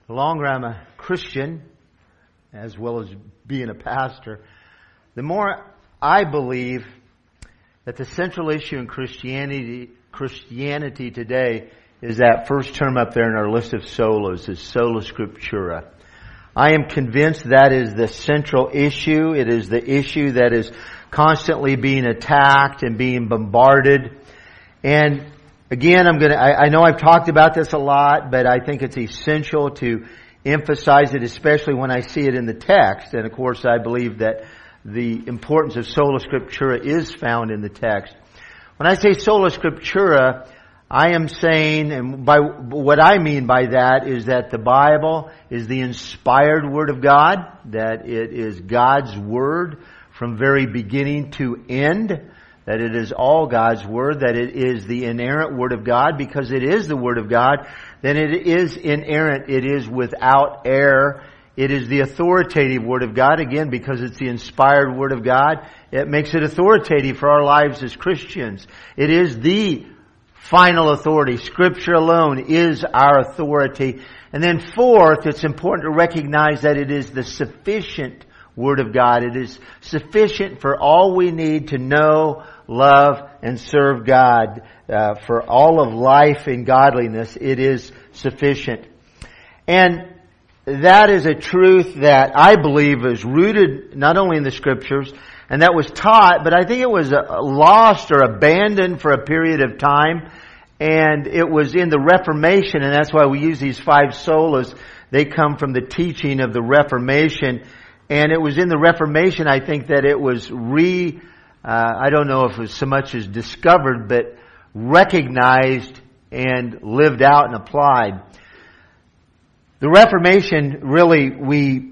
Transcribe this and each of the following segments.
The longer I'm a Christian, as well as being a pastor, the more I believe that the central issue in Christianity today is that first term up there in our list of solas, is sola scriptura. I am convinced that is the central issue. It is the issue that is constantly being attacked and being bombarded. And again, I know I've talked about this a lot, but I think it's essential to emphasize it, especially when I see it in the text. And of course, I believe that the importance of sola scriptura is found in the text. When I say sola scriptura, I am saying, and by what I mean by that is that the Bible is the inspired Word of God, that it is God's Word from very beginning to end, that it is all God's Word, that it is the inerrant Word of God. Because it is the Word of God, then it is inerrant, it is without error. It is the authoritative Word of God. Again, because it's the inspired Word of God, it makes it authoritative for our lives as Christians. It is the final authority. Scripture alone is our authority. And then fourth, it's important to recognize that it is the sufficient Word of God. It is sufficient for all we need to know, love, and serve God. For all of life and godliness, it is sufficient. And that is a truth that I believe is rooted not only in the Scriptures, and that was taught, but I think it was lost or abandoned for a period of time. And it was in the Reformation, and that's why we use these 5 solas. They come from the teaching of the Reformation. And it was in the Reformation, I think, that it was I don't know if it was so much as discovered, but recognized and lived out and applied. The Reformation, really, we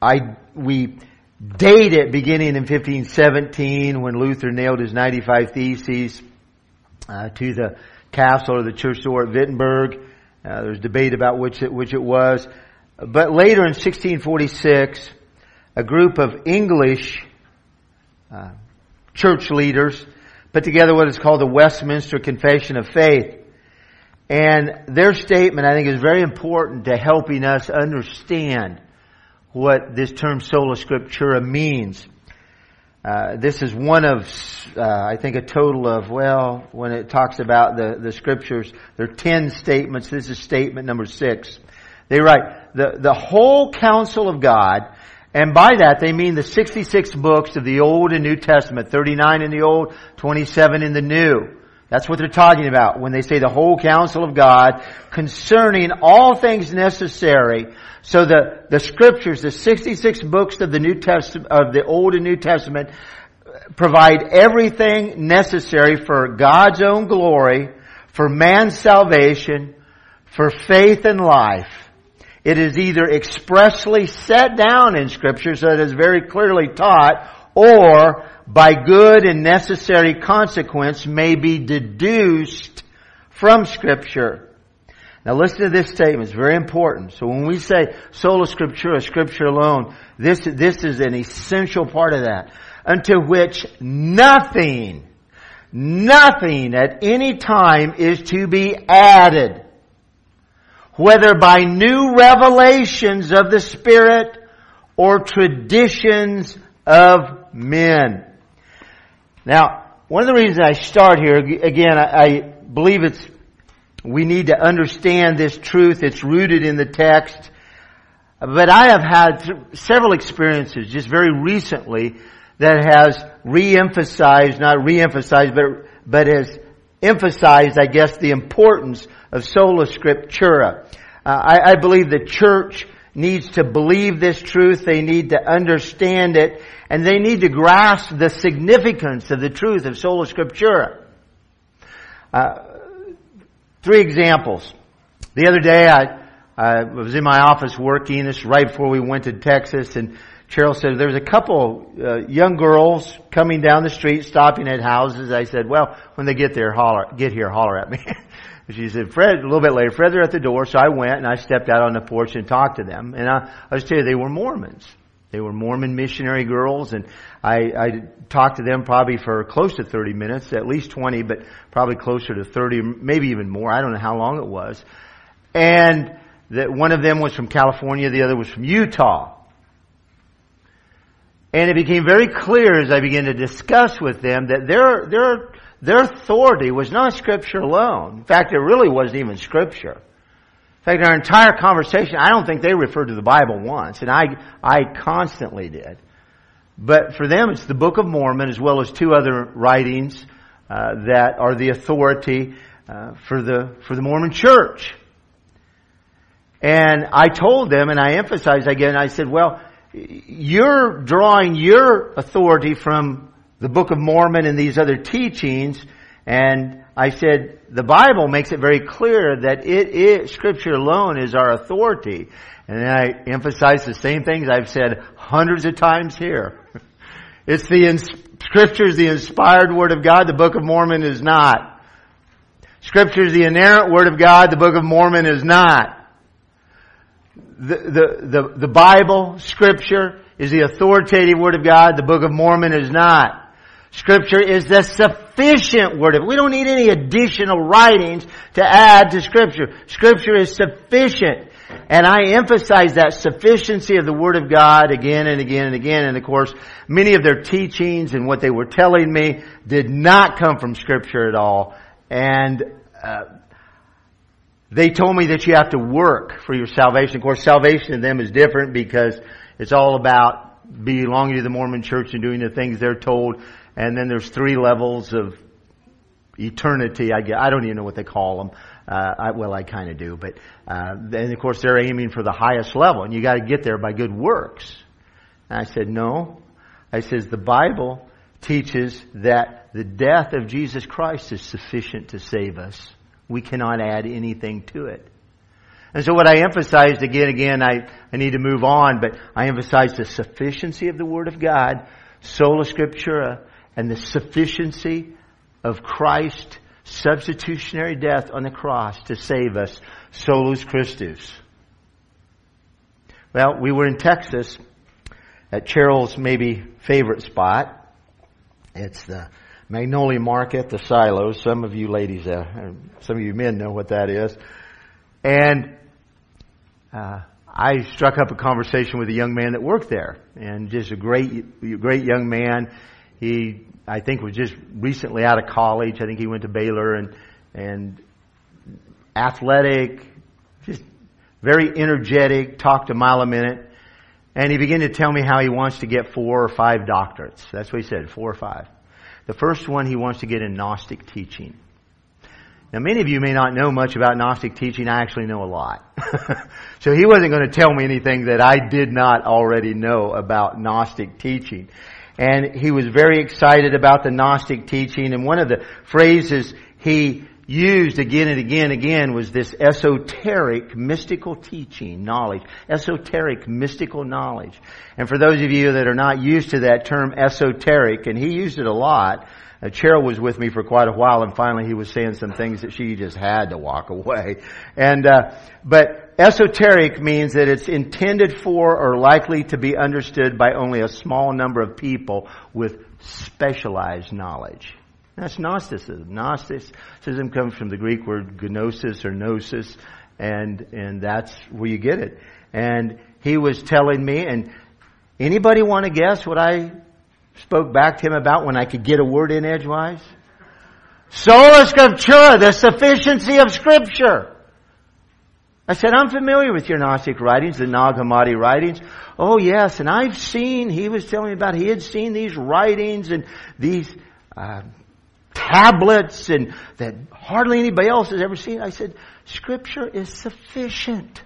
date it beginning in 1517 when Luther nailed his 95 Theses to the castle or the church door at Wittenberg. There's debate about which it was. But later in 1646, a group of English church leaders put together what is called the Westminster Confession of Faith. And their statement, I think, is very important to helping us understand what this term sola scriptura means. This is one of, I think, a total of, when it talks about the Scriptures, there are 10 statements. This is statement number 6. They write, the whole counsel of God, and by that they mean the 66 books of the Old and New Testament, 39 in the Old, 27 in the New. That's what they're talking about when they say the whole counsel of God concerning all things necessary. So the Scriptures, the 66 books of the New Testament, of the Old and New Testament, provide everything necessary for God's own glory, for man's salvation, for faith and life. It is either expressly set down in Scripture, so it is very clearly taught, or by good and necessary consequence may be deduced from Scripture. Now listen to this statement. It's very important. So when we say sola scriptura, Scripture alone, this is an essential part of that. Unto which nothing at any time is to be added, whether by new revelations of the Spirit or traditions of men. Now, one of the reasons I start here, again, I believe we need to understand this truth. It's rooted in the text. But I have had several experiences just very recently that has but has emphasized, I guess, the importance of sola scriptura. I believe the church needs to believe this truth. They need to understand it. And they need to grasp the significance of the truth of sola scriptura. 3 examples. The other day I was in my office working. This is right before we went to Texas. And Cheryl said, there's a couple young girls coming down the street, stopping at houses. I said, well, when they get here, holler at me. She said, Fred, a little bit later, Fred, they're at the door. So I went and I stepped out on the porch and talked to them. And I was telling you, they were Mormons. They were Mormon missionary girls, and I talked to them probably for close to 30 minutes, at least 20, but probably closer to 30, maybe even more. I don't know how long it was. And that one of them was from California, the other was from Utah. And it became very clear as I began to discuss with them that their authority was not Scripture alone. In fact, it really wasn't even Scripture. In fact, in our entire conversation, I don't think they referred to the Bible once, and I constantly did. But for them, it's the Book of Mormon as well as two other writings that are the authority for the Mormon Church. And I told them, and I emphasized again, I said, well, you're drawing your authority from the Book of Mormon and these other teachings, and I said, the Bible makes it very clear that Scripture alone is our authority. And then I emphasized the same things I've said hundreds of times here. Scripture is the inspired Word of God, the Book of Mormon is not. Scripture is the inerrant Word of God, the Book of Mormon is not. The Bible, Scripture, is the authoritative Word of God. The Book of Mormon is not. Scripture is the sufficient Word of God. We don't need any additional writings to add to Scripture. Scripture is sufficient. And I emphasize that sufficiency of the Word of God again and again and again. And of course, many of their teachings and what they were telling me did not come from Scripture at all. And they told me that you have to work for your salvation. Of course, salvation to them is different because it's all about belonging to the Mormon Church and doing the things they're told. And then there's 3 levels of eternity. I don't even know what they call them. I kind of do. But then, of course, they're aiming for the highest level. And you got to get there by good works. And I said, no. I says, the Bible teaches that the death of Jesus Christ is sufficient to save us. We cannot add anything to it. And so what I emphasized again, I need to move on, but I emphasized the sufficiency of the Word of God, sola scriptura, and the sufficiency of Christ's substitutionary death on the cross to save us, solus Christus. Well, we were in Texas at Cheryl's maybe favorite spot. It's the Magnolia Market, the Silos. Some of you ladies, some of you men know what that is. And I struck up a conversation with a young man that worked there, and just a great young man. He, I think, was just recently out of college. I think he went to Baylor, and athletic, just very energetic, talked a mile a minute. And he began to tell me how he wants to get 4 or 5 doctorates. That's what he said, 4 or 5. The first one, he wants to get in Gnostic teaching. Now, many of you may not know much about Gnostic teaching. I actually know a lot. So he wasn't going to tell me anything that I did not already know about Gnostic teaching. And he was very excited about the Gnostic teaching. And one of the phrases he used again and again was this esoteric, mystical teaching, knowledge. Esoteric, mystical knowledge. And for those of you that are not used to that term esoteric, and he used it a lot, Cheryl was with me for quite a while, and finally he was saying some things that she just had to walk away. And but esoteric means that it's intended for or likely to be understood by only a small number of people with specialized knowledge. That's Gnosticism. Gnosticism comes from the Greek word gnosis or gnosis, and that's where you get it. And he was telling me, and anybody want to guess what I spoke back to him about when I could get a word in edgewise? Sola Scriptura, the sufficiency of Scripture. I said, I'm familiar with your Gnostic writings, the Nag Hammadi writings. Oh yes, and he was telling me about, he had seen these writings and these tablets and that hardly anybody else has ever seen. I said, Scripture is sufficient.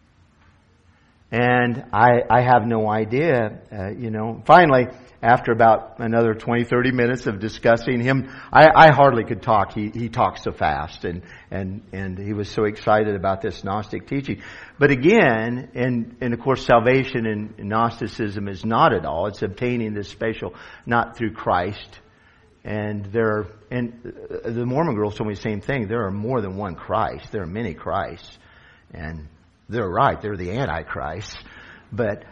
And I have no idea, Finally, after about another 20, 30 minutes of discussing him, I hardly could talk. He talked so fast, and he was so excited about this Gnostic teaching. But again, and of course, salvation in Gnosticism is not at all. It's obtaining this special, not through Christ. And the Mormon girls told me the same thing. There are more than one Christ. There are many Christs. And they're right. They're the Antichrist. But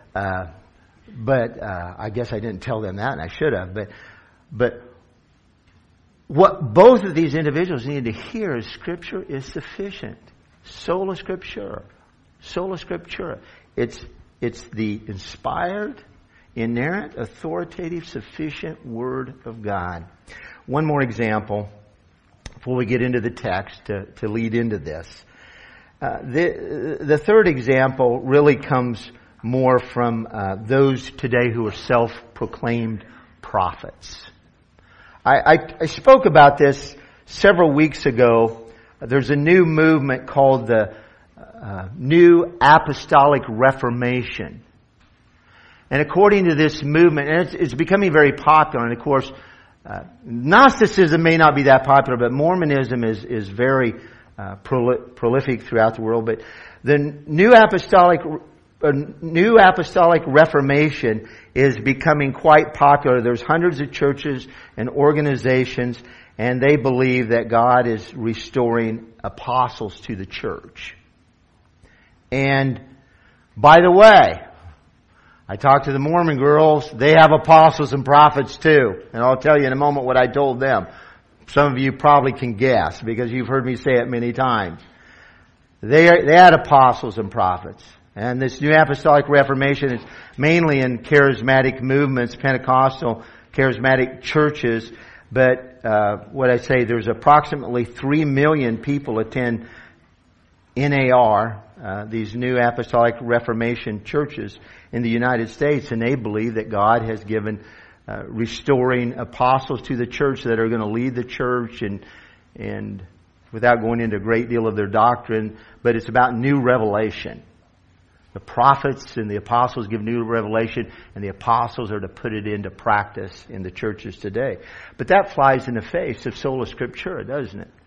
I guess I didn't tell them that, and I should have. But what both of these individuals needed to hear is Scripture is sufficient. Sola Scriptura. Sola Scriptura. It's the inspired, inerrant, authoritative, sufficient Word of God. One more example before we get into the text to lead into this. The third example really comes more from those today who are self-proclaimed prophets. I spoke about this several weeks ago. There's a new movement called the New Apostolic Reformation. And according to this movement, and it's becoming very popular, and of course, Gnosticism may not be that popular, but Mormonism is very prolific throughout the world. But the New Apostolic Reformation is becoming quite popular. There's hundreds of churches and organizations, and they believe that God is restoring apostles to the church. And by the way, I talked to the Mormon girls. They have apostles and prophets too. And I'll tell you in a moment what I told them. Some of you probably can guess because you've heard me say it many times. They had apostles and prophets. And this New Apostolic Reformation is mainly in charismatic movements, Pentecostal charismatic churches. But what I say, there's approximately 3 million people attend NAR, these New Apostolic Reformation churches in the United States, and they believe that God has given restoring apostles to the church that are going to lead the church, and without going into a great deal of their doctrine, but it's about new revelation. The prophets and the apostles give new revelation, and the apostles are to put it into practice in the churches today. But that flies in the face of Sola Scriptura, doesn't it?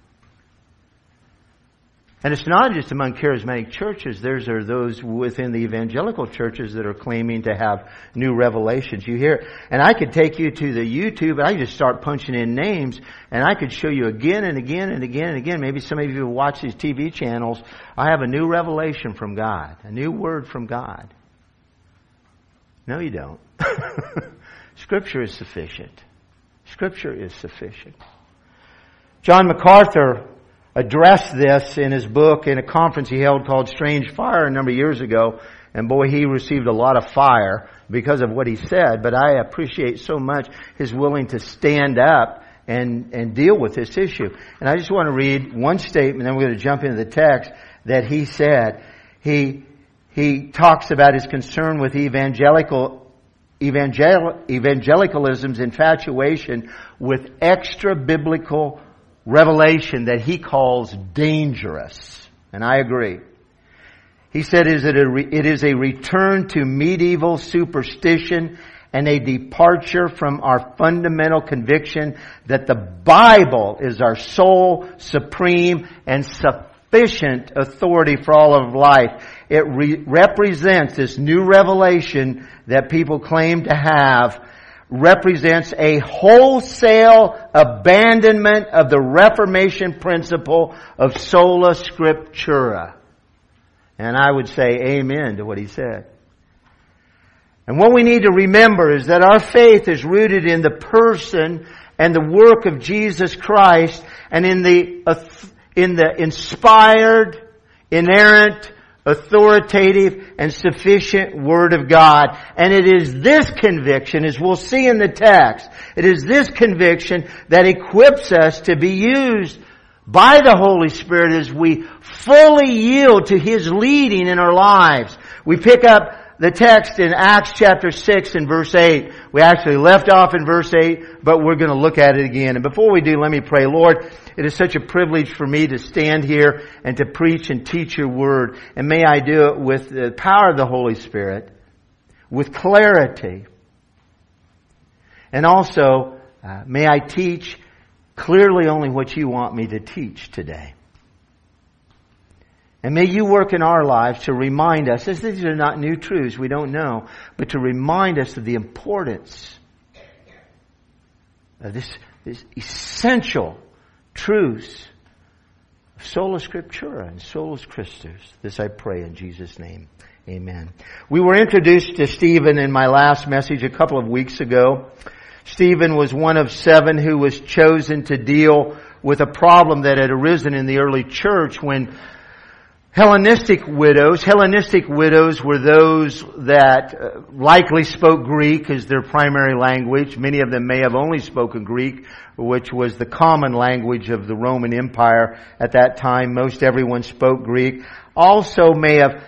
And it's not just among charismatic churches. There are those within the evangelical churches that are claiming to have new revelations. You hear, and I could take you to the YouTube, and I could just start punching in names, and I could show you again and again and again and again. Maybe some of you who watch these TV channels, I have a new revelation from God, a new word from God. No, you don't. Scripture is sufficient. Scripture is sufficient. John MacArthur addressed this in his book in a conference he held called Strange Fire a number of years ago. And boy, he received a lot of fire because of what he said. But I appreciate so much his willing to stand up and deal with this issue. And I just want to read one statement, then we're going to jump into the text that he said. He talks about his concern with evangelicalism's infatuation with extra biblical revelation that he calls dangerous. And I agree. He said it is a return to medieval superstition and a departure from our fundamental conviction that the Bible is our sole, supreme, and sufficient authority for all of life. It represents this new revelation that people claim to have, represents a wholesale abandonment of the Reformation principle of sola scriptura. And I would say amen to what he said. And what we need to remember is that our faith is rooted in the person and the work of Jesus Christ, and in the inspired, inerrant, authoritative, and sufficient Word of God. And it is this conviction, as we'll see in the text, it is this conviction that equips us to be used by the Holy Spirit as we fully yield to His leading in our lives. We pick up the text in Acts chapter 6 and verse 8. We actually left off in verse 8, but we're going to look at it again. And before we do, let me pray. Lord, it is such a privilege for me to stand here and to preach and teach your word. And may I do it with the power of the Holy Spirit, with clarity. And also, may I teach clearly only what you want me to teach today. And may you work in our lives to remind us, as these are not new truths, we don't know, but to remind us of the importance of this essential truths of sola scriptura and solus Christus. This I pray in Jesus' name. Amen. We were introduced to Stephen in my last message a couple of weeks ago. Stephen was one of 7 who was chosen to deal with a problem that had arisen in the early church when Hellenistic widows. Hellenistic widows were those that likely spoke Greek as their primary language. Many of them may have only spoken Greek, which was the common language of the Roman Empire at that time. Most everyone spoke Greek. Also may have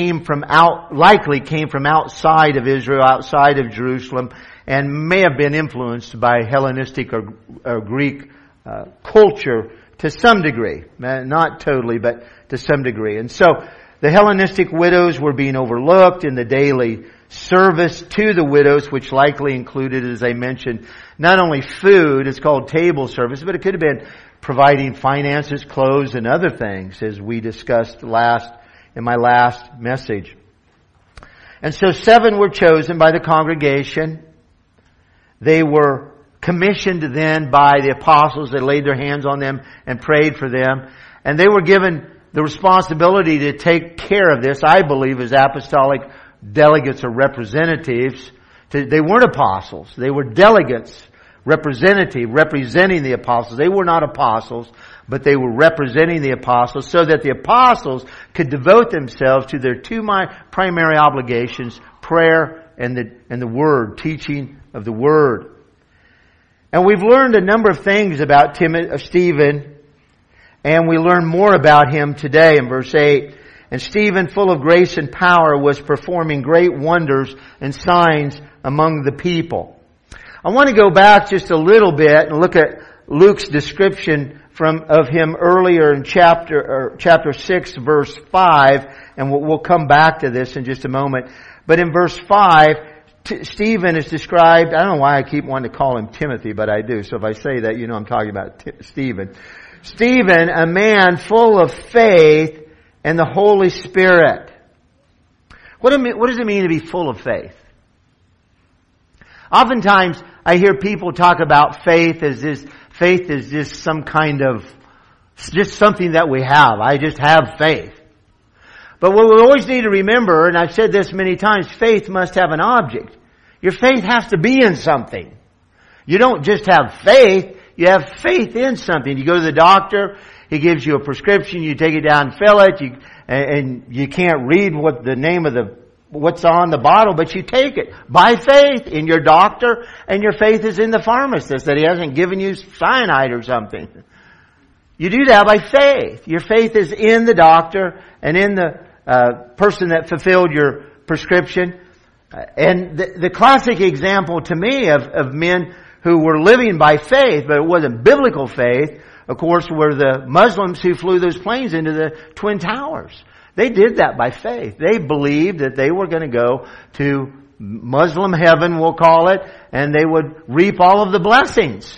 likely came from outside of Israel, outside of Jerusalem, and may have been influenced by Hellenistic or Greek culture to some degree. Not totally, but to some degree. And so the Hellenistic widows were being overlooked in the daily service to the widows, which likely included, as I mentioned, not only food, it's called table service, but it could have been providing finances, clothes, and other things, as we discussed in my last message. And so 7 were chosen by the congregation. They were commissioned then by the apostles. They laid their hands on them and prayed for them. And they were given the responsibility to take care of this, I believe, as apostolic delegates or representatives. They weren't apostles. They were delegates, representing the apostles. They were not apostles, but they were representing the apostles so that the apostles could devote themselves to their two primary obligations, prayer and the Word, teaching of the Word. And we've learned a number of things about Stephen, and we learn more about him today in verse 8. And Stephen, full of grace and power, was performing great wonders and signs among the people. I want to go back just a little bit and look at Luke's description of him earlier in chapter 6, verse 5, and we'll come back to this in just a moment. But in verse 5, Stephen is described, I don't know why I keep wanting to call him Timothy, but I do. So if I say that, I'm talking about Stephen. Stephen, a man full of faith and the Holy Spirit. What does it mean to be full of faith? Oftentimes, I hear people talk about faith as just some kind of, just something that we have. I just have faith. But what we always need to remember, and I've said this many times, faith must have an object. Your faith has to be in something. You don't just have faith, you have faith in something. You go to the doctor, he gives you a prescription, you take it down and fill it, and you can't read what the name of what's on the bottle, but you take it by faith in your doctor, and your faith is in the pharmacist that he hasn't given you cyanide or something. You do that by faith. Your faith is in the doctor and in the person that fulfilled your prescription. And the classic example to me of men who were living by faith, but it wasn't biblical faith, of course, were the Muslims who flew those planes into the Twin Towers. They did that by faith. They believed that they were going to go to Muslim heaven, we'll call it, and they would reap all of the blessings.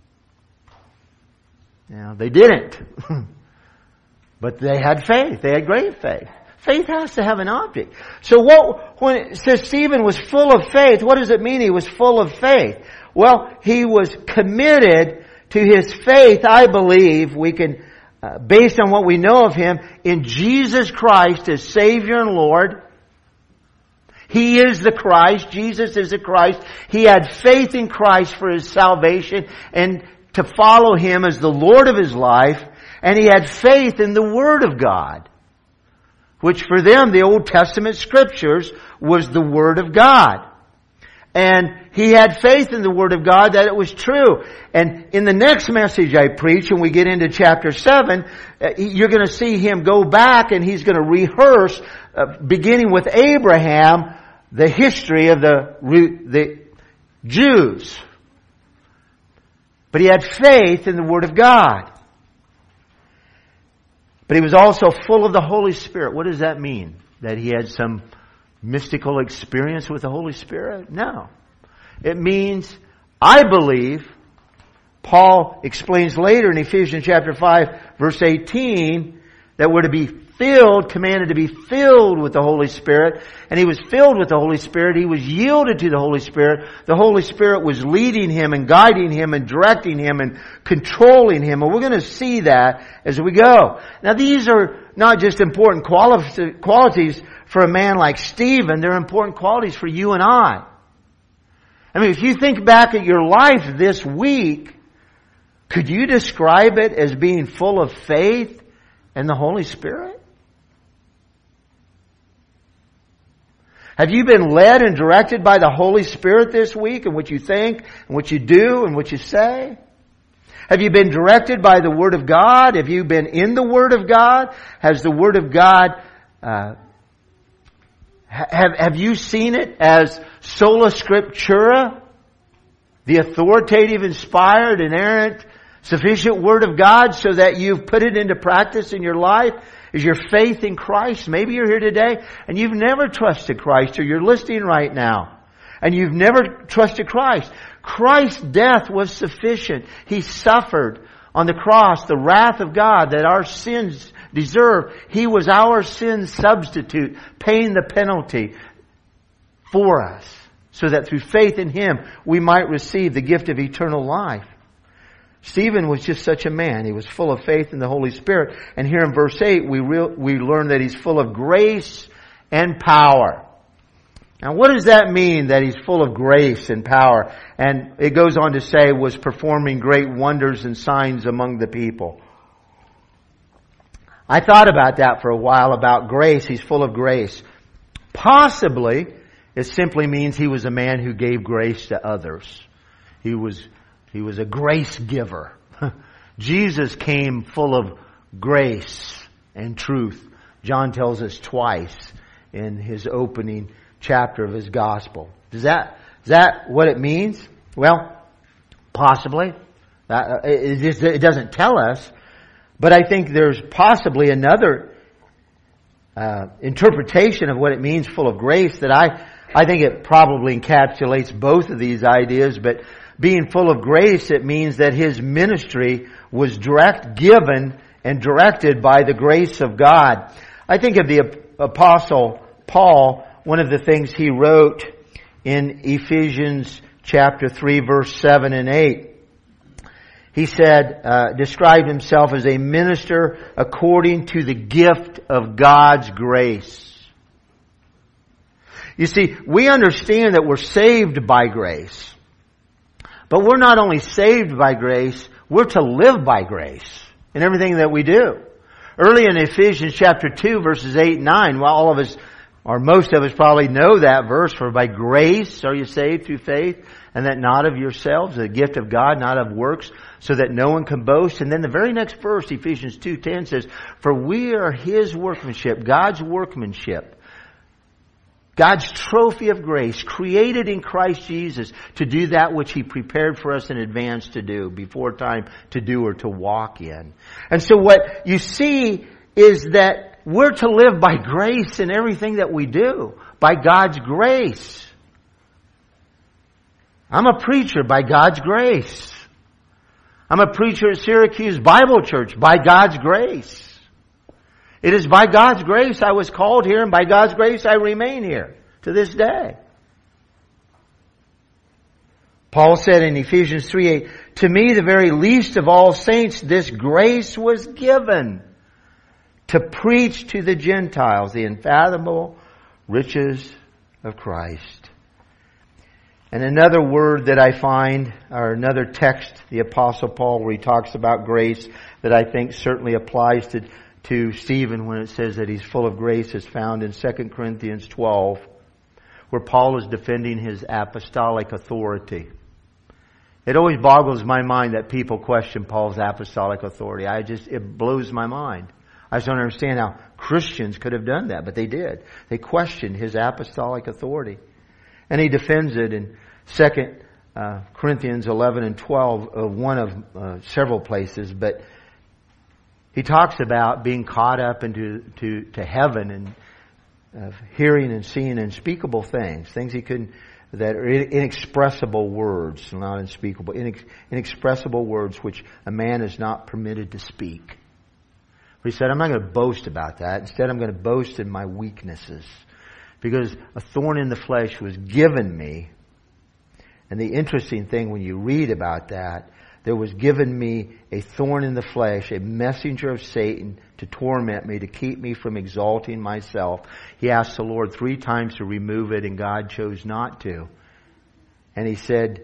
Now, they didn't. But they had faith. They had great faith. Faith has to have an object. So when it says Stephen was full of faith, what does it mean he was full of faith? Well, he was committed to his faith, I believe, we can, based on what we know of him, in Jesus Christ as Savior and Lord. He is the Christ. Jesus is the Christ. He had faith in Christ for his salvation and to follow him as the Lord of his life. And he had faith in the Word of God, which for them, the Old Testament Scriptures, was the Word of God. And he had faith in the Word of God that it was true. And in the next message I preach, when we get into chapter 7, you're going to see him go back and he's going to rehearse, beginning with Abraham, the history of the Jews. But he had faith in the Word of God. But he was also full of the Holy Spirit. What does that mean? That he had some mystical experience with the Holy Spirit? No. It means, I believe, Paul explains later in Ephesians chapter 5, verse 18, that we're to be commanded to be filled with the Holy Spirit. And he was filled with the Holy Spirit. He was yielded to the Holy Spirit. The Holy Spirit was leading him and guiding him and directing him and controlling him. And we're going to see that as we go. Now these are not just important qualities for a man like Stephen. They're important qualities for you and I. I mean, if you think back at your life this week, could you describe it as being full of faith and the Holy Spirit? Have you been led and directed by the Holy Spirit this week in what you think, in what you do, and what you say? Have you been directed by the Word of God? Have you been in the Word of God? Has the Word of God, have you seen it as sola scriptura? The authoritative, inspired, inerrant, sufficient Word of God, so that you've put it into practice in your life? Is your faith in Christ? Maybe you're here today and you've never trusted Christ, or you're listening right now and you've never trusted Christ. Christ's death was sufficient. He suffered on the cross the wrath of God that our sins deserve. He was our sin substitute, paying the penalty for us, so that through faith in Him we might receive the gift of eternal life. Stephen was just such a man. He was full of faith in the Holy Spirit. And here in verse 8 we learn that he's full of grace and power. Now what does that mean, that he's full of grace and power? And it goes on to say, was performing great wonders and signs among the people. I thought about that for a while, about grace. He's full of grace. Possibly it simply means he was a man who gave grace to others. He was a grace giver. Jesus came full of grace and truth. John tells us twice in his opening chapter of his gospel. Is that what it means? Well, possibly. It doesn't tell us. But I think there's possibly another interpretation of what it means, full of grace, that I think it probably encapsulates both of these ideas. But being full of grace, it means that his ministry was given and directed by the grace of God. I think of the Apostle Paul. One of the things he wrote in Ephesians chapter 3, verse 7 and 8. He said, described himself as a minister according to the gift of God's grace. You see, we understand that we're saved by grace. But we're not only saved by grace, we're to live by grace in everything that we do. Early in Ephesians chapter 2, verses 8 and 9, well, all of us, or most of us probably know that verse, for by grace are you saved through faith, and that not of yourselves, the gift of God, not of works, so that no one can boast. And then the very next verse, Ephesians 2:10 says, for we are His workmanship, God's workmanship, God's trophy of grace, created in Christ Jesus to do that which He prepared for us in advance to do, before time to do or to walk in. And so what you see is that we're to live by grace in everything that we do, by God's grace. I'm a preacher by God's grace. I'm a preacher at Syracuse Bible Church by God's grace. It is by God's grace I was called here, and by God's grace I remain here to this day. Paul said in Ephesians 3:8, to me, the very least of all saints, this grace was given to preach to the Gentiles the unfathomable riches of Christ. And another word that I find, or another text, the Apostle Paul, where he talks about grace, that I think certainly applies to Stephen when it says that he's full of grace, is found in 2 Corinthians 12, where Paul is defending his apostolic authority. It always boggles my mind that people question Paul's apostolic authority. It blows my mind. I just don't understand how Christians could have done that, but they did. They questioned his apostolic authority. And he defends it in 2 Corinthians 11 and 12, one of several places, but he talks about being caught up into heaven and hearing and seeing unspeakable things he couldn't, that are inexpressible words, not unspeakable, inexpressible words which a man is not permitted to speak. He said, I'm not going to boast about that. Instead, I'm going to boast in my weaknesses, because a thorn in the flesh was given me. And the interesting thing when you read about that, there was given me a thorn in the flesh, a messenger of Satan to torment me, to keep me from exalting myself. He asked the Lord 3 times to remove it, and God chose not to. And he said,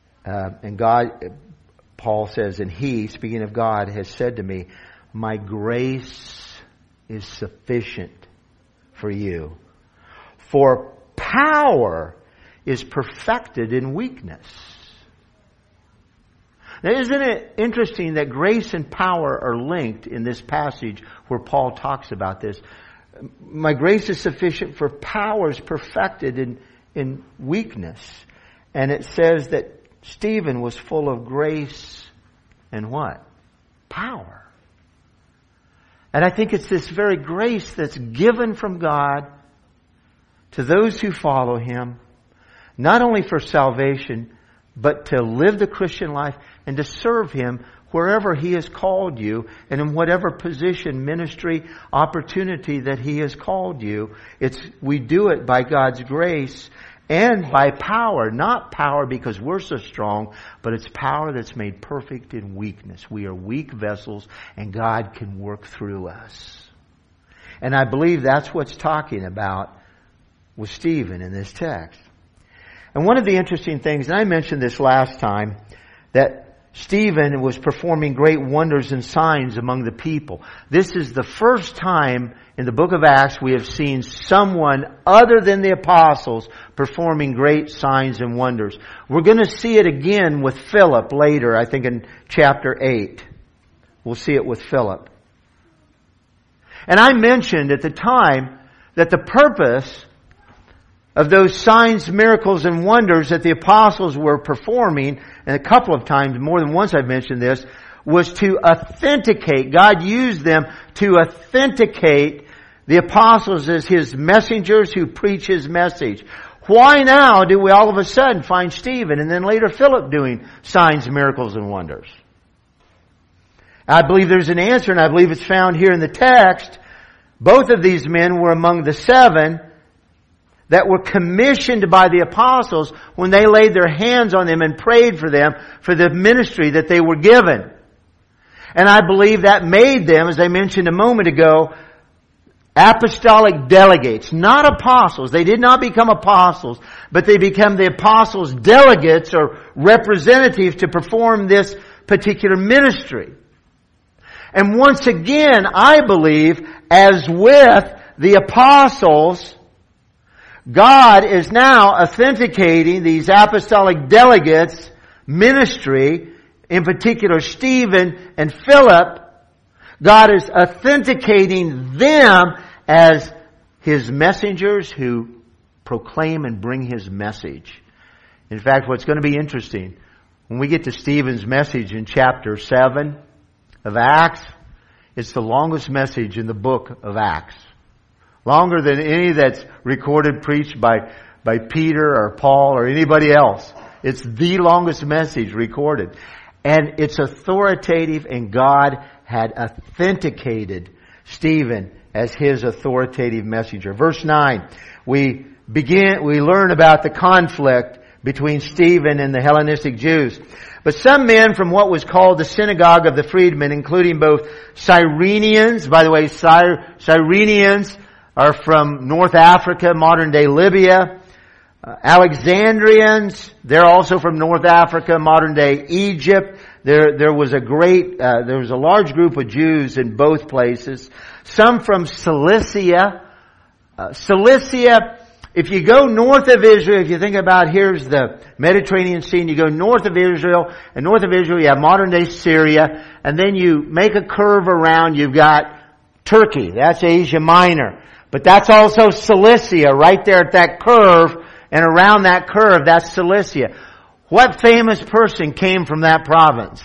Paul says, and he, speaking of God, has said to me, my grace is sufficient for you. For power is perfected in weakness. Now, isn't it interesting that grace and power are linked in this passage where Paul talks about this? My grace is sufficient, for power is perfected in weakness. And it says that Stephen was full of grace and what? Power. And I think it's this very grace that's given from God to those who follow Him, not only for salvation, but to live the Christian life and to serve Him wherever He has called you and in whatever position, ministry, opportunity that He has called you. We do it by God's grace and by power. Not power because we're so strong, but it's power that's made perfect in weakness. We are weak vessels and God can work through us. And I believe that's what's talking about with Stephen in this text. And one of the interesting things, and I mentioned this last time, that Stephen was performing great wonders and signs among the people. This is the first time in the book of Acts we have seen someone other than the apostles performing great signs and wonders. We're going to see it again with Philip later, I think in chapter 8. We'll see it with Philip. And I mentioned at the time that the purpose of those signs, miracles, and wonders that the apostles were performing, and a couple of times, more than once I've mentioned this, was to authenticate. God used them to authenticate the apostles as His messengers who preach His message. Why now do we all of a sudden find Stephen and then later Philip doing signs, miracles, and wonders? I believe there's an answer, and I believe it's found here in the text. Both of these men were among the 7 that were commissioned by the apostles when they laid their hands on them and prayed for them for the ministry that they were given. And I believe that made them, as I mentioned a moment ago, apostolic delegates, not apostles. They did not become apostles, but they became the apostles' delegates or representatives to perform this particular ministry. And once again, I believe, as with the apostles, God is now authenticating these apostolic delegates' ministry, in particular Stephen and Philip. God is authenticating them as His messengers who proclaim and bring His message. In fact, what's going to be interesting, when we get to Stephen's message in chapter 7 of Acts, it's the longest message in the book of Acts. Longer than any that's recorded, preached by Peter or Paul or anybody else. It's the longest message recorded. And it's authoritative, and God had authenticated Stephen as His authoritative messenger. Verse 9, we learn about the conflict between Stephen and the Hellenistic Jews. But some men from what was called the synagogue of the freedmen, including both Cyrenians, by the way, Cyrenians are from North Africa, modern day Libya. Alexandrians, they're also from North Africa, modern day Egypt. There was a large group of Jews in both places. Some from Cilicia. Cilicia, if you go north of Israel, if you think about here's the Mediterranean Sea, you go north of Israel, and north of Israel you have modern day Syria, and then you make a curve around, you've got Turkey. That's Asia Minor. But that's also Cilicia, right there at that curve, and around that curve, that's Cilicia. What famous person came from that province?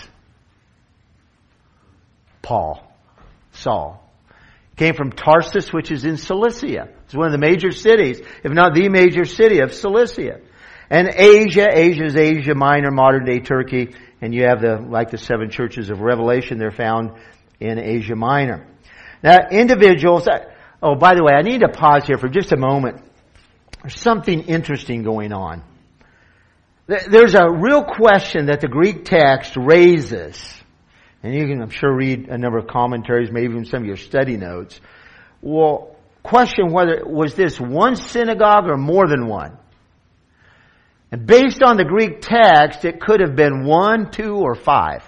Saul. Came from Tarsus, which is in Cilicia. It's one of the major cities, if not the major city of Cilicia. And Asia is Asia Minor, modern day Turkey, and you have the 7 churches of Revelation, they're found in Asia Minor. Now, individuals, by the way, I need to pause here for just a moment. There's something interesting going on. There's a real question that the Greek text raises. And you can, I'm sure, read a number of commentaries, maybe even some of your study notes. Well, question whether, was this one synagogue or more than one? And based on the Greek text, it could have been 1, 2, or 5.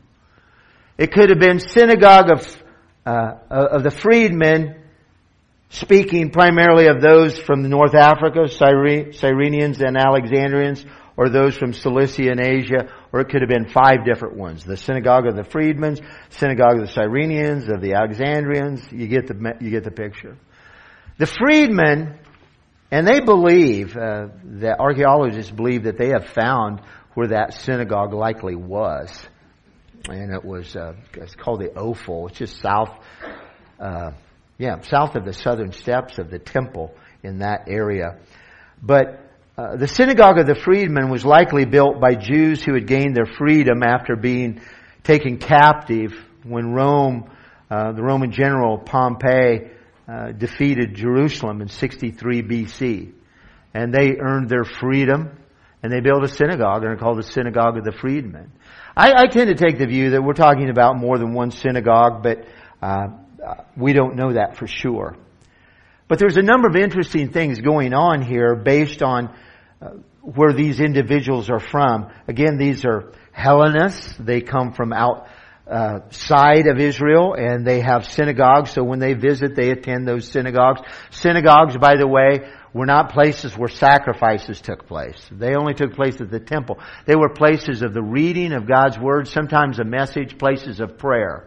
It could have been synagogue of the freedmen, speaking primarily of those from North Africa, Cyrenians and Alexandrians, or those from Cilicia and Asia, or it could have been 5 different ones. The synagogue of the freedmen, synagogue of the Cyrenians, of the Alexandrians. You get the picture. The freedmen, and they believe, the archaeologists believe that they have found where that synagogue likely was. And it was, it's called the Ophel. It's just south of the southern steps of the temple in that area. But the synagogue of the freedmen was likely built by Jews who had gained their freedom after being taken captive when Rome, the Roman general Pompey, defeated Jerusalem in 63 BC. And they earned their freedom, and they built a synagogue, and it's called the Synagogue of the Freedmen. I tend to take the view that we're talking about more than one synagogue, but we don't know that for sure. But there's a number of interesting things going on here based on where these individuals are from. Again, these are Hellenists. They come from outside of Israel, and they have synagogues. So when they visit, they attend those synagogues. Synagogues, by the way, were not places where sacrifices took place. They only took place at the temple. They were places of the reading of God's Word, sometimes a message, places of prayer.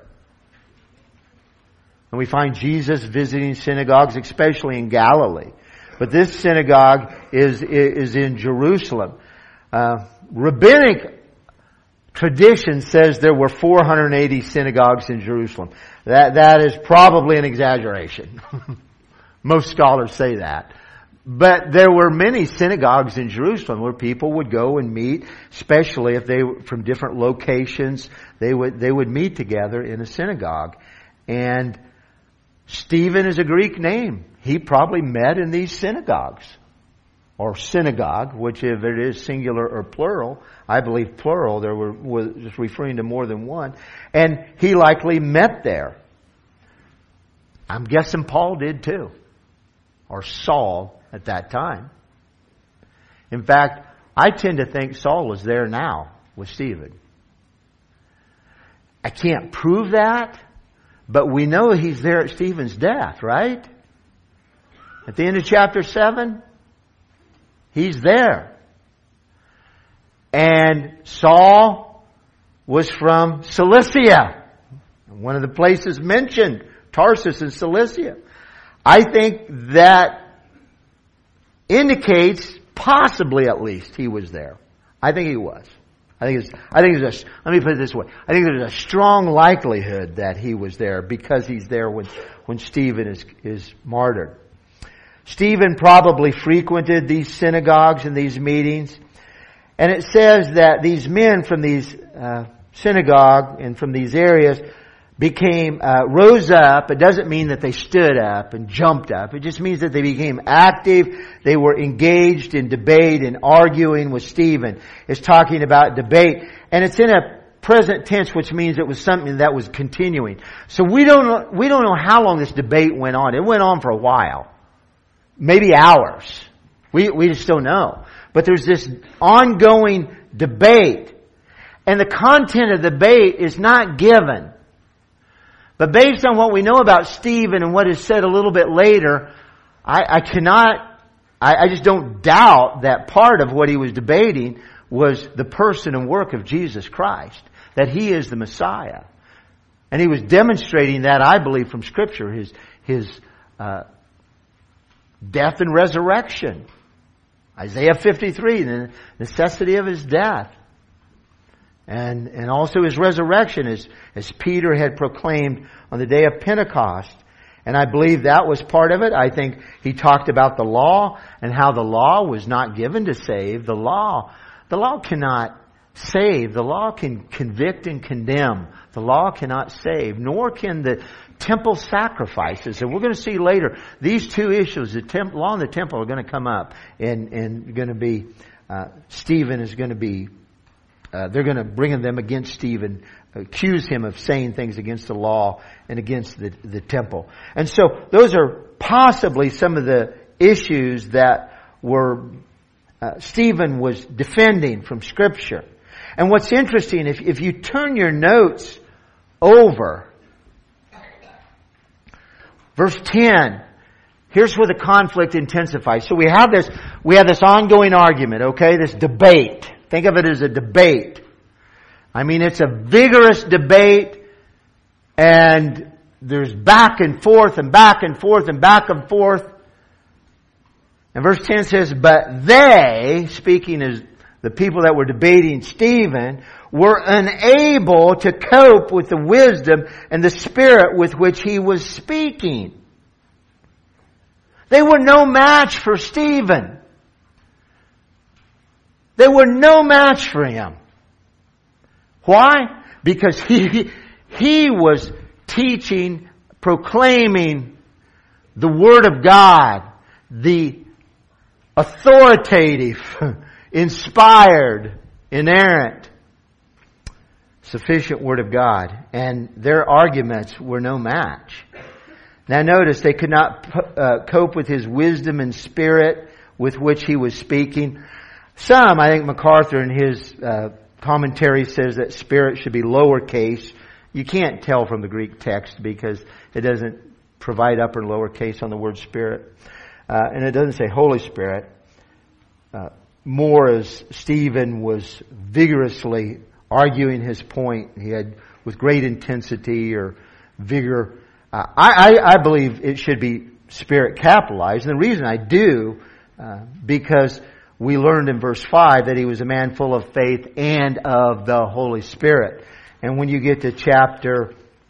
And we find Jesus visiting synagogues, especially in Galilee. But this synagogue is in Jerusalem. Rabbinic tradition says there were 480 synagogues in Jerusalem. That is probably an exaggeration. Most scholars say that. But there were many synagogues in Jerusalem where people would go and meet, especially if they were from different locations. They would meet together in a synagogue. And Stephen is a Greek name. He probably met in these synagogues. Or synagogue, which if it is singular or plural, I believe plural, was just referring to more than one. And he likely met there. I'm guessing Paul did too. Or Saul at that time. In fact, I tend to think Saul is there now with Stephen. I can't prove that, but we know he's there at Stephen's death, right? At the end of chapter 7, he's there. And Saul was from Cilicia. One of the places mentioned, Tarsus in Cilicia. I think that indicates, possibly at least, he was there. I think he was. let me put it this way. I think there's a strong likelihood that he was there because he's there when Stephen is martyred. Stephen probably frequented these synagogues and these meetings. And it says that these men from these synagogue and from these areas rose up. It doesn't mean that they stood up and jumped up. It just means that they became active. They were engaged in debate and arguing with Stephen. It's talking about debate. And it's in a present tense, which means it was something that was continuing. So we don't know how long this debate went on. It went on for a while. Maybe hours. We just don't know. But there's this ongoing debate. And the content of the debate is not given. But based on what we know about Stephen and what is said a little bit later, I just don't doubt that part of what he was debating was the person and work of Jesus Christ. That He is the Messiah. And he was demonstrating that, I believe, from Scripture, his death and resurrection. Isaiah 53, the necessity of His death. And also His resurrection as Peter had proclaimed on the day of Pentecost. And I believe that was part of it. I think he talked about the law and how the law was not given to save. The law cannot save. The law can convict and condemn. The law cannot save, nor can the temple sacrifices. And we're going to see later, these two issues, the law and the temple, are going to come up. And going to be, Stephen is going to be, they're going to bring them against Stephen, accuse him of saying things against the law and against the temple. And so those are possibly some of the issues that were Stephen was defending from Scripture. And what's interesting, if you turn your notes over, verse 10, here's where the conflict intensifies. So we have this ongoing argument, okay? This debate. Think of it as a debate. I mean, it's a vigorous debate, and there's back and forth and back and forth and back and forth. And verse 10 says, but they, speaking as the people that were debating Stephen, were unable to cope with the wisdom and the spirit with which he was speaking. They were no match for Stephen. They were no match for him. Why? Because he was teaching, proclaiming the Word of God, the authoritative, inspired, inerrant, sufficient Word of God. And their arguments were no match. Now notice, they could not cope with his wisdom and spirit with which he was speaking. I think MacArthur in his commentary says that spirit should be lowercase. You can't tell from the Greek text because it doesn't provide upper and lowercase on the word spirit. And it doesn't say Holy Spirit. More as Stephen was vigorously arguing his point, he had with great intensity or vigor. I believe it should be spirit capitalized. And the reason I do, because we learned in verse 5 that he was a man full of faith and of the Holy Spirit. And when you get to chapter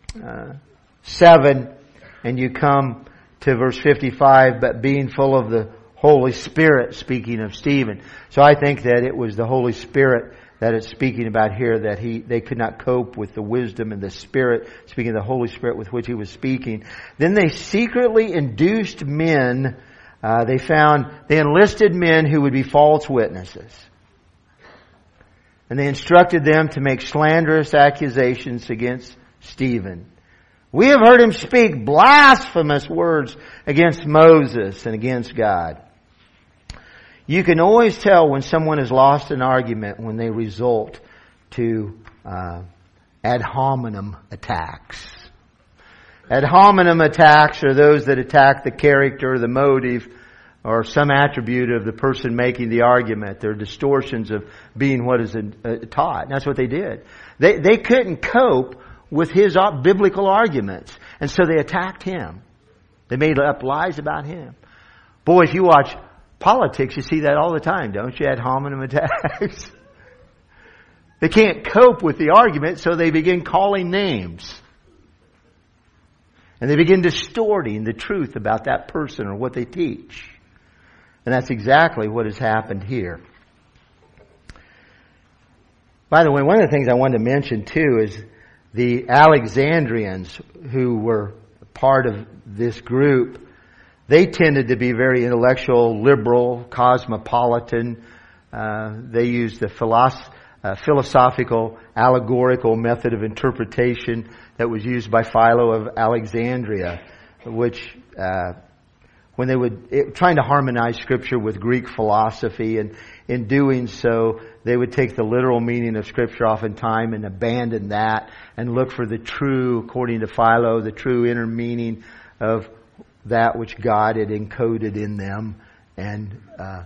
7 and you come to verse 55, but being full of the Holy Spirit, speaking of Stephen. So I think that it was the Holy Spirit that it's speaking about here, that they could not cope with the wisdom and the Spirit, speaking of the Holy Spirit with which he was speaking. Then they secretly induced men. They enlisted men who would be false witnesses. And they instructed them to make slanderous accusations against Stephen. We have heard him speak blasphemous words against Moses and against God. You can always tell when someone has lost an argument when they resort to ad hominem attacks. Ad hominem attacks are those that attack the character, the motive, or some attribute of the person making the argument. They're distortions of being what is taught. And that's what they did. They couldn't cope with his biblical arguments. And so they attacked him. They made up lies about him. Boy, if you watch politics, you see that all the time, don't you? Ad hominem attacks. They can't cope with the argument, so they begin calling names. And they begin distorting the truth about that person or what they teach. And that's exactly what has happened here. By the way, one of the things I wanted to mention too is the Alexandrians who were part of this group. They tended to be very intellectual, liberal, cosmopolitan. They used the philosophical, allegorical method of interpretation that was used by Philo of Alexandria, which when they would trying to harmonize Scripture with Greek philosophy, and in doing so, they would take the literal meaning of Scripture oftentimes and abandon that and look for the true, according to Philo, the true inner meaning of that which God had encoded in them. And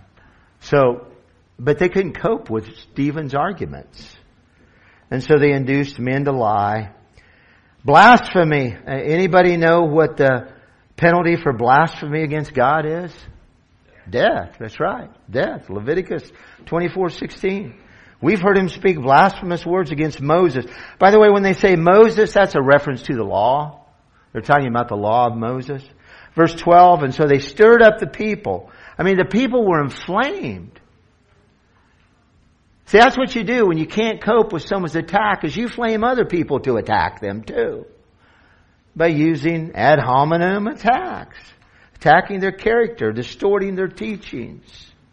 but they couldn't cope with Stephen's arguments. And so they induced men to lie. Blasphemy. Anybody know what the penalty for blasphemy against God is? Death. That's right. Death. Leviticus 24:16. We've heard him speak blasphemous words against Moses. By the way, when they say Moses, that's a reference to the law. They're talking about the law of Moses. Verse 12, and so they stirred up the people. I mean, the people were inflamed. See, that's what you do when you can't cope with someone's attack, is you flame other people to attack them too. By using ad hominem attacks. Attacking their character, distorting their teachings.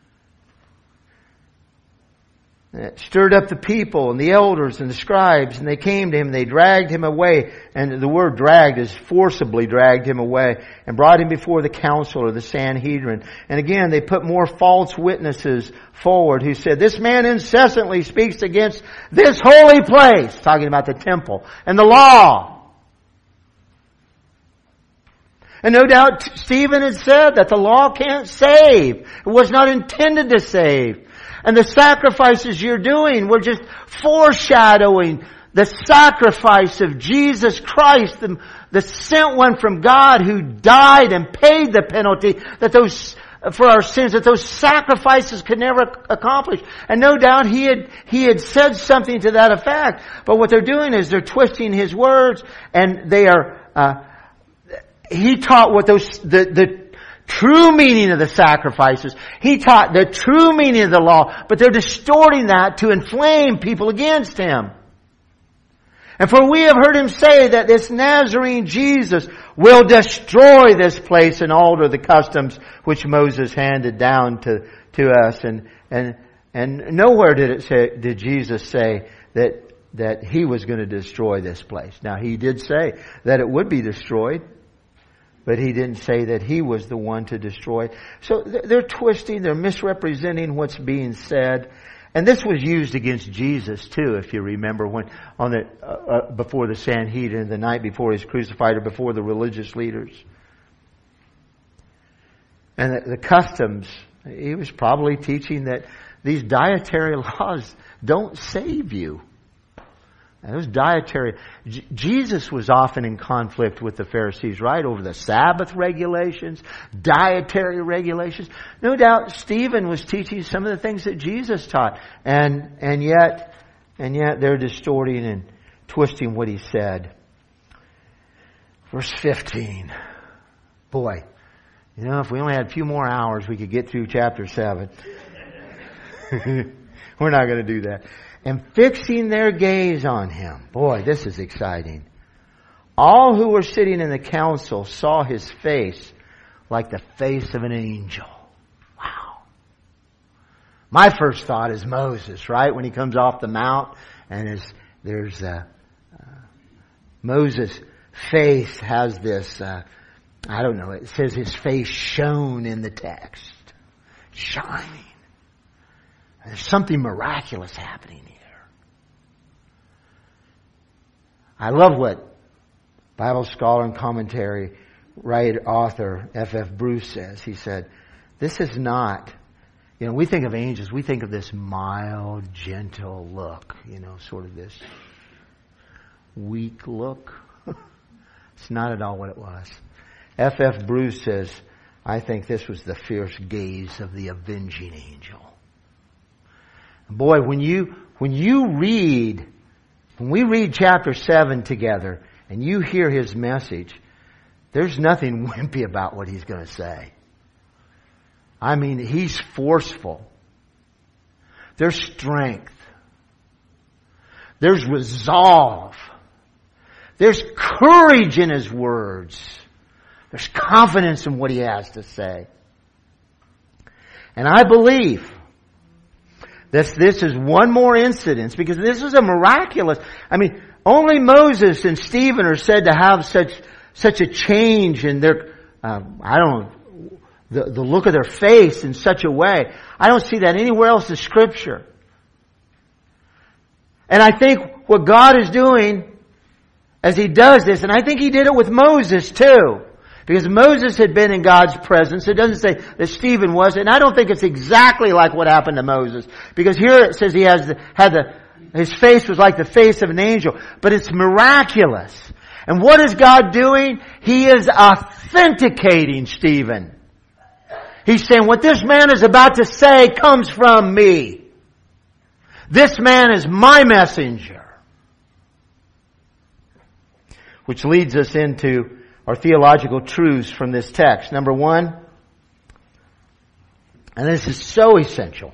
It stirred up the people and the elders and the scribes, and they came to him and they dragged him away. And the word dragged is forcibly dragged him away and brought him before the council or the Sanhedrin. And again, they put more false witnesses forward who said, this man incessantly speaks against this holy place, talking about the temple, and the law. And no doubt Stephen had said that the law can't save. It was not intended to save. And the sacrifices you're doing were just foreshadowing the sacrifice of Jesus Christ, the sent one from God who died and paid the penalty for our sins that those sacrifices could never accomplish. And no doubt he had said something to that effect. But what they're doing is they're twisting his words, and they are, he taught what the true meaning of the sacrifices. He taught the true meaning of the law, but they're distorting that to inflame people against him. And for we have heard him say that this Nazarene Jesus will destroy this place and alter the customs which Moses handed down to us. And nowhere did Jesus say that he was going to destroy this place. Now he did say that it would be destroyed, but he didn't say that he was the one to destroy it. So they're twisting, they're misrepresenting what's being said. And this was used against Jesus too, if you remember, when before the Sanhedrin, the night before he was crucified, or before the religious leaders. And the customs, he was probably teaching that these dietary laws don't save you. And those dietary, Jesus was often in conflict with the Pharisees, right? Over the Sabbath regulations, dietary regulations. No doubt Stephen was teaching some of the things that Jesus taught. And yet they're distorting and twisting what he said. Verse 15. Boy, if we only had a few more hours, we could get through chapter 7. We're not going to do that. And fixing their gaze on him. Boy, this is exciting. All who were sitting in the council saw his face like the face of an angel. Wow. My first thought is Moses, right? When he comes off the mount and there's Moses' face has this, it says his face shone in the text. Shining. There's something miraculous happening here. I love what Bible scholar and commentary author F.F. Bruce says. He said, this is not, we think of angels, we think of this mild, gentle look, sort of this weak look. It's not at all what it was. F.F. Bruce says, I think this was the fierce gaze of the avenging angel. Boy, when we read chapter 7 together and you hear his message, there's nothing wimpy about what he's going to say. I mean, he's forceful. There's strength. There's resolve. There's courage in his words. There's confidence in what he has to say. And I believe this is one more incident, because this is a miraculous, only Moses and Stephen are said to have such a change in their, the look of their face in such a way. I don't see that anywhere else in Scripture. And I think what God is doing as he does this, and I think he did it with Moses too, because Moses had been in God's presence. It doesn't say that Stephen was, and I don't think it's exactly like what happened to Moses, because here it says his face was like the face of an angel, but it's miraculous. And what is God doing? He is authenticating Stephen. He's saying, what this man is about to say comes from me. This man is my messenger. Which leads us into our theological truths from this text. Number one, and this is so essential,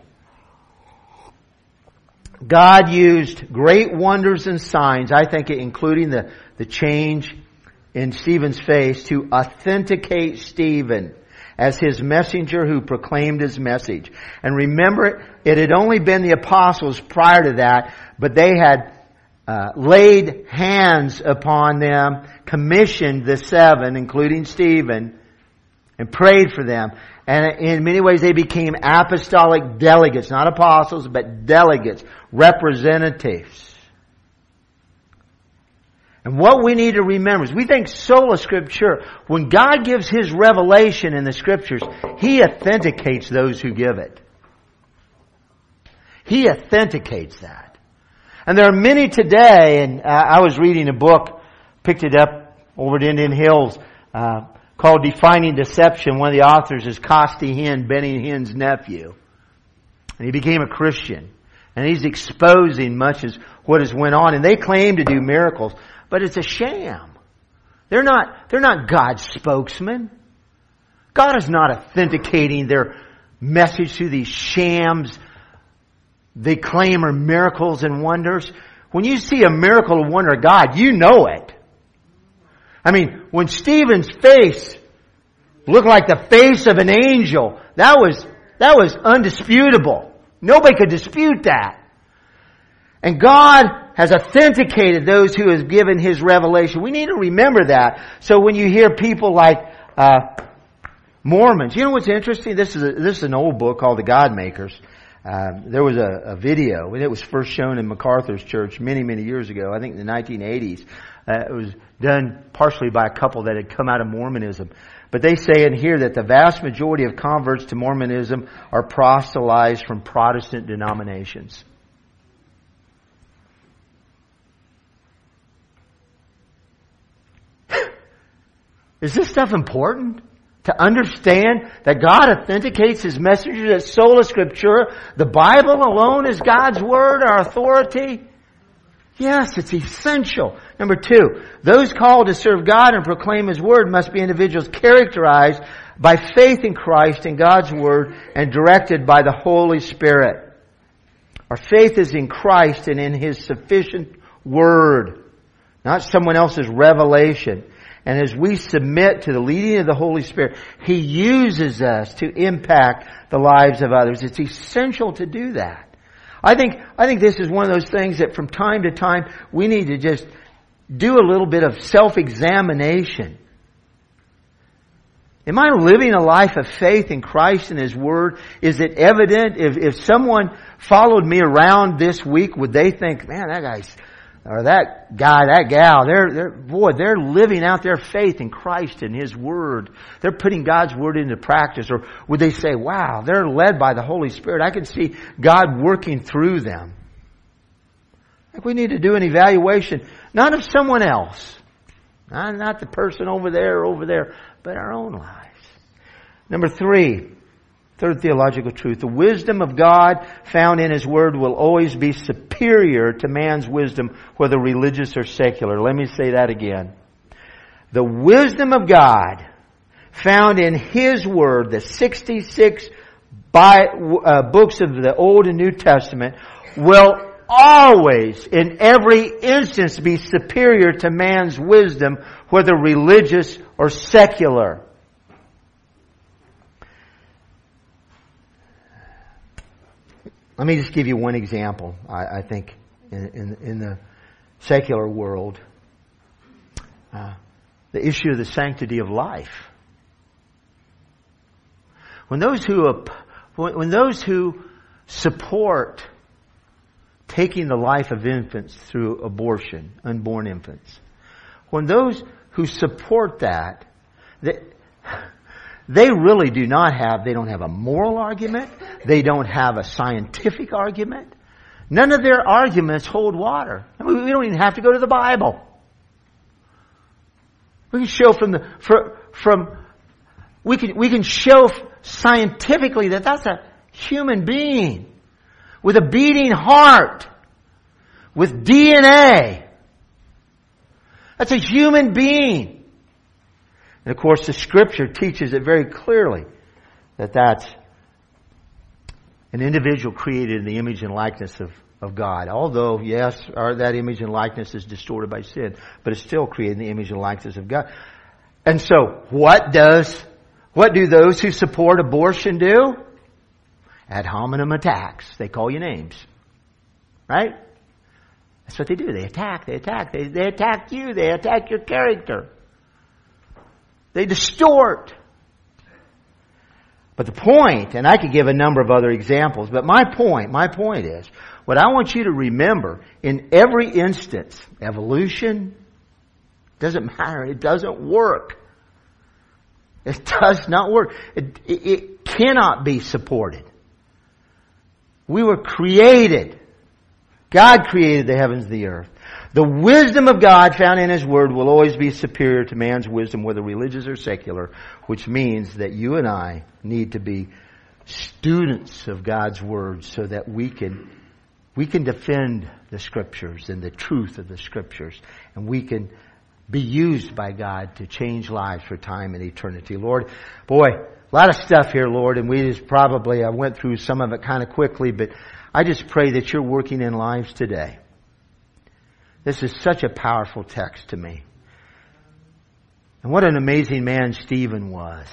God used great wonders and signs, I think including the change in Stephen's face, to authenticate Stephen as his messenger who proclaimed his message. And remember, it had only been the apostles prior to that, but they had laid hands upon them, commissioned the 7, including Stephen, and prayed for them. And in many ways they became apostolic delegates, not apostles, but delegates, representatives. And what we need to remember is we think sola scriptura. When God gives His revelation in the Scriptures, He authenticates those who give it. He authenticates that. And there are many today, and I was reading a book, picked it up over at Indian Hills, called Defining Deception. One of the authors is Costi Hinn, Benny Hinn's nephew. And he became a Christian. And he's exposing much as what has went on. And they claim to do miracles. But it's a sham. They're not God's spokesman. God is not authenticating their message through these shams they claim are miracles and wonders. When you see a miracle or wonder of God, you know it. I mean, when Stephen's face looked like the face of an angel, that was undisputable. Nobody could dispute that. And God has authenticated those who have given His revelation. We need to remember that. So when you hear people like Mormons, you know what's interesting? This is an old book called The God Makers. There was a video, and it was first shown in MacArthur's church many, many years ago, I think in the 1980s. It was done partially by a couple that had come out of Mormonism. But they say in here that the vast majority of converts to Mormonism are proselytized from Protestant denominations. Is this stuff important? To understand that God authenticates His messengers as sola scriptura. The Bible alone is God's Word, our authority. Yes, it's essential. Number 2, those called to serve God and proclaim His Word must be individuals characterized by faith in Christ and God's Word and directed by the Holy Spirit. Our faith is in Christ and in His sufficient Word, not someone else's revelation. And as we submit to the leading of the Holy Spirit, He uses us to impact the lives of others. It's essential to do that. I think this is one of those things that from time to time we need to just do a little bit of self-examination. Am I living a life of faith in Christ and His Word? Is it evident? If someone followed me around this week, would they think, man, that guy's or that guy, that gal, they're living out their faith in Christ and His Word. They're putting God's Word into practice. Or would they say, wow, they're led by the Holy Spirit. I can see God working through them. I think we need to do an evaluation, not of someone else, not the person over there, but our own lives. Number 3, third theological truth. The wisdom of God found in His Word will always be superior to man's wisdom, whether religious or secular. Let me say that again. The wisdom of God found in His Word, the 66 books of the Old and New Testament, will always, in every instance, be superior to man's wisdom, whether religious or secular. Let me just give you one example, I think, in the secular world. The issue of the sanctity of life. When those who support taking the life of infants through abortion, unborn infants, when those who support that, they really do not have, they don't have a moral argument. They don't have a scientific argument. None of their arguments hold water. I mean, we don't even have to go to the Bible. We can show we can show scientifically that that's a human being with a beating heart, with DNA. That's a human being. And of course, the Scripture teaches it very clearly that that's an individual created in the image and likeness of God. Although, yes, that image and likeness is distorted by sin, but it's still created in the image and likeness of God. And so, what do those who support abortion do? Ad hominem attacks. They call you names. Right? That's what they do. They attack. They attack you. They attack your character. They distort. But the point, and I could give a number of other examples, but my point is, what I want you to remember, in every instance, evolution, doesn't matter. It doesn't work. It does not work. It cannot be supported. We were created. God created the heavens and the earth. The wisdom of God found in His Word will always be superior to man's wisdom, whether religious or secular, which means that you and I need to be students of God's Word so that we can defend the Scriptures and the truth of the Scriptures, and we can be used by God to change lives for time and eternity. Lord, boy, a lot of stuff here, Lord, and I went through some of it kind of quickly, but I just pray that You're working in lives today. This is such a powerful text to me. And what an amazing man Stephen was.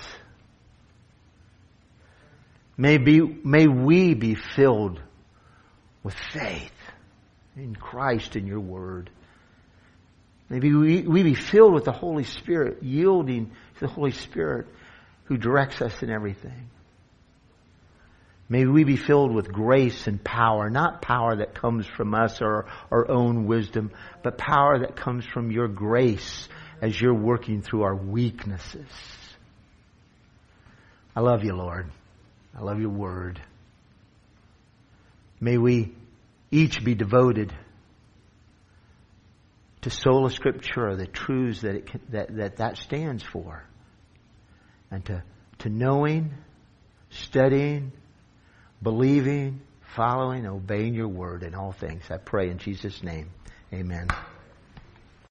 May we be filled with faith in Christ and Your Word. Maybe we be filled with the Holy Spirit, yielding to the Holy Spirit who directs us in everything. May we be filled with grace and power, not power that comes from us or our own wisdom, but power that comes from Your grace as You're working through our weaknesses. I love You, Lord. I love Your Word. May we each be devoted to sola scriptura, the truths that stands for, and to knowing, studying, believing, following, obeying Your Word in all things. I pray in Jesus' name. Amen.